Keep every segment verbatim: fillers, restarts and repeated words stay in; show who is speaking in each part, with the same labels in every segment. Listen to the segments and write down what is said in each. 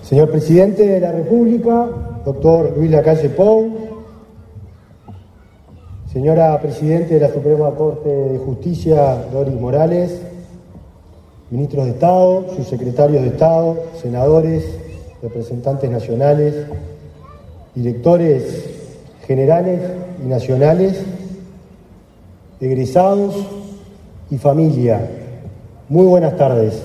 Speaker 1: Señor Presidente de la República, doctor Luis Lacalle Pou, señora Presidente de la Suprema Corte de Justicia, Doris Morales, ministros de Estado, subsecretarios de Estado, senadores, representantes nacionales, directores generales y nacionales, egresados y familia. Muy buenas tardes.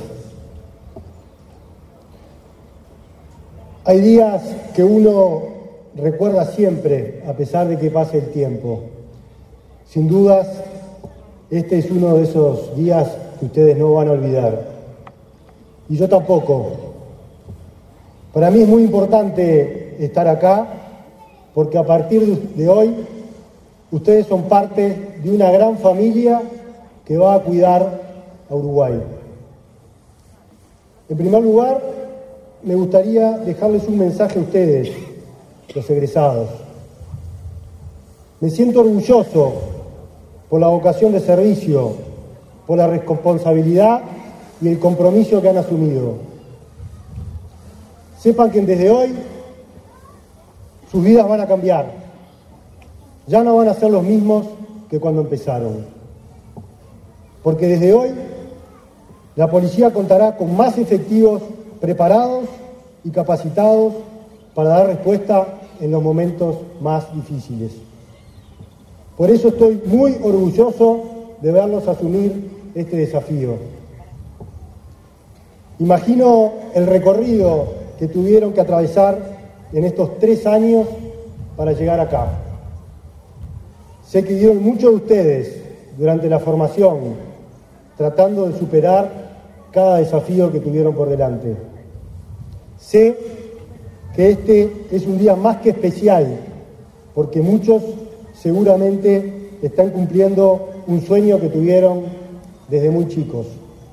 Speaker 1: Hay días que uno recuerda siempre, a pesar de que pase el tiempo. Sin dudas, este es uno de esos días que ustedes no van a olvidar. Y yo tampoco. Para mí es muy importante estar acá, porque a partir de hoy, ustedes son parte de una gran familia que va a cuidar a Uruguay. En primer lugar, me gustaría dejarles un mensaje a ustedes, los egresados. Me siento orgulloso por la vocación de servicio, por la responsabilidad y el compromiso que han asumido. Sepan que desde hoy sus vidas van a cambiar. Ya no van a ser los mismos que cuando empezaron. Porque desde hoy la policía contará con más efectivos preparados y capacitados para dar respuesta en los momentos más difíciles. Por eso estoy muy orgulloso de verlos asumir este desafío. Imagino el recorrido que tuvieron que atravesar en estos tres años para llegar acá. Sé que dieron muchos de ustedes durante la formación, tratando de superar cada desafío que tuvieron por delante. Sé que este es un día más que especial, porque muchos seguramente están cumpliendo un sueño que tuvieron desde muy chicos.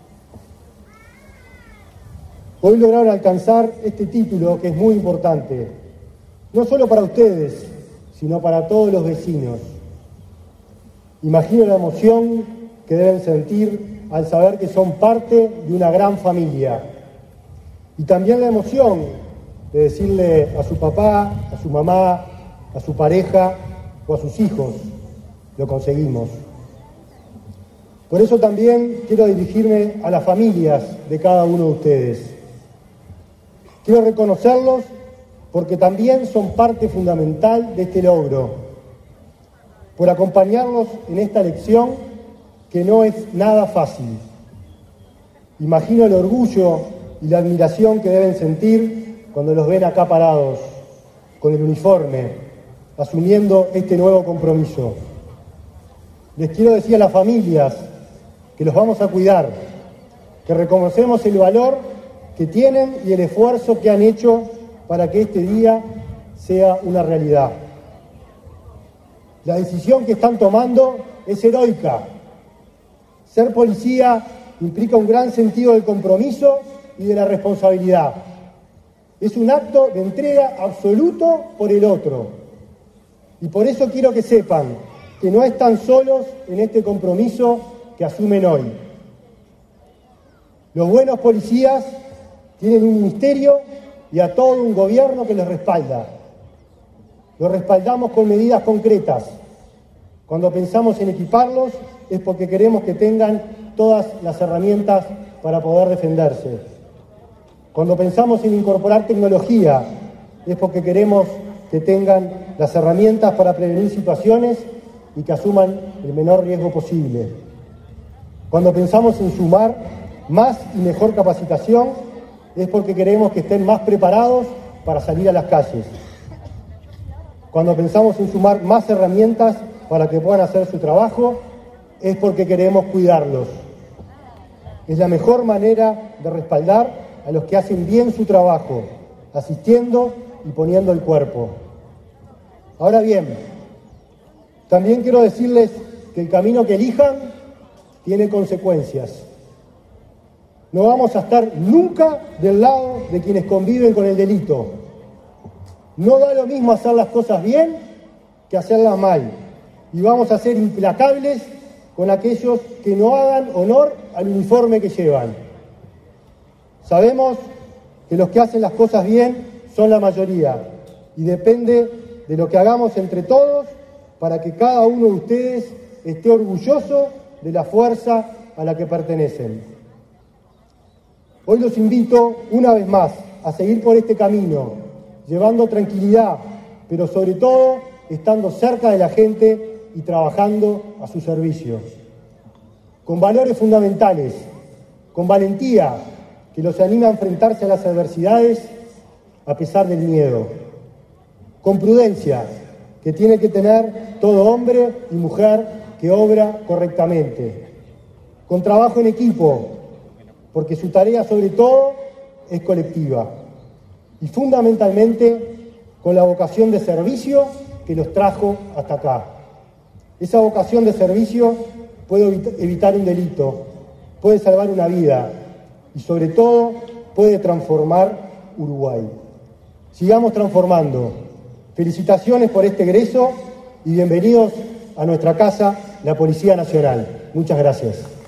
Speaker 1: Hoy lograron alcanzar este título que es muy importante, no solo para ustedes, sino para todos los vecinos. Imagino la emoción que deben sentir al saber que son parte de una gran familia. Y también la emoción de decirle a su papá, a su mamá, a su pareja o a sus hijos, lo conseguimos. Por eso también quiero dirigirme a las familias de cada uno de ustedes. Quiero reconocerlos porque también son parte fundamental de este logro, por acompañarlos en esta lección que no es nada fácil. Imagino el orgullo y la admiración que deben sentir cuando los ven acá parados, con el uniforme, asumiendo este nuevo compromiso. Les quiero decir a las familias que los vamos a cuidar, que reconocemos el valor que tienen y el esfuerzo que han hecho para que este día sea una realidad. La decisión que están tomando es heroica. Ser policía implica un gran sentido del compromiso y de la responsabilidad. Es un acto de entrega absoluto por el otro. Y por eso quiero que sepan que no están solos en este compromiso que asumen hoy. Los buenos policías tienen un ministerio y a todo un gobierno que los respalda. Los respaldamos con medidas concretas. Cuando pensamos en equiparlos es porque queremos que tengan todas las herramientas para poder defenderse. Cuando pensamos en incorporar tecnología, es porque queremos que tengan las herramientas para prevenir situaciones y que asuman el menor riesgo posible. Cuando pensamos en sumar más y mejor capacitación, es porque queremos que estén más preparados para salir a las calles. Cuando pensamos en sumar más herramientas para que puedan hacer su trabajo, es porque queremos cuidarlos. Es la mejor manera de respaldar a los que hacen bien su trabajo, asistiendo y poniendo el cuerpo. Ahora bien, también quiero decirles que el camino que elijan tiene consecuencias. No vamos a estar nunca del lado de quienes conviven con el delito. No da lo mismo hacer las cosas bien que hacerlas mal. Y vamos a ser implacables con aquellos que no hagan honor al uniforme que llevan. Sabemos que los que hacen las cosas bien son la mayoría y depende de lo que hagamos entre todos para que cada uno de ustedes esté orgulloso de la fuerza a la que pertenecen. Hoy los invito una vez más a seguir por este camino, llevando tranquilidad, pero sobre todo estando cerca de la gente y trabajando a su servicio. Con valores fundamentales, con valentía que los anima a enfrentarse a las adversidades a pesar del miedo. Con prudencia que tiene que tener todo hombre y mujer que obra correctamente. Con trabajo en equipo, porque su tarea sobre todo es colectiva. Y fundamentalmente con la vocación de servicio que los trajo hasta acá. Esa vocación de servicio puede evitar un delito, puede salvar una vida y sobre todo puede transformar Uruguay. Sigamos transformando. Felicitaciones por este egreso y bienvenidos a nuestra casa, la Policía Nacional. Muchas gracias.